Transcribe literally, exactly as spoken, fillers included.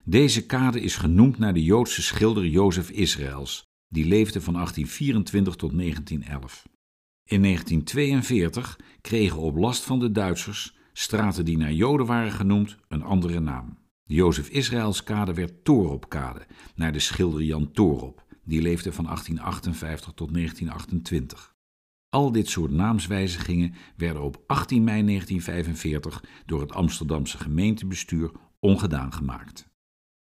Deze kade is genoemd naar de Joodse schilder Jozef Israëls, die leefde van achttien vierentwintig tot negentien elf. In negentien tweeënveertig kregen op last van de Duitsers straten die naar Joden waren genoemd een andere naam. De Jozef Israëlskade werd Toropkade, naar de schilder Jan Toorop, die leefde van achttien achtenvijftig tot negentien achtentwintig. Al dit soort naamswijzigingen werden op achttien mei negentien vijfenveertig door het Amsterdamse gemeentebestuur ongedaan gemaakt.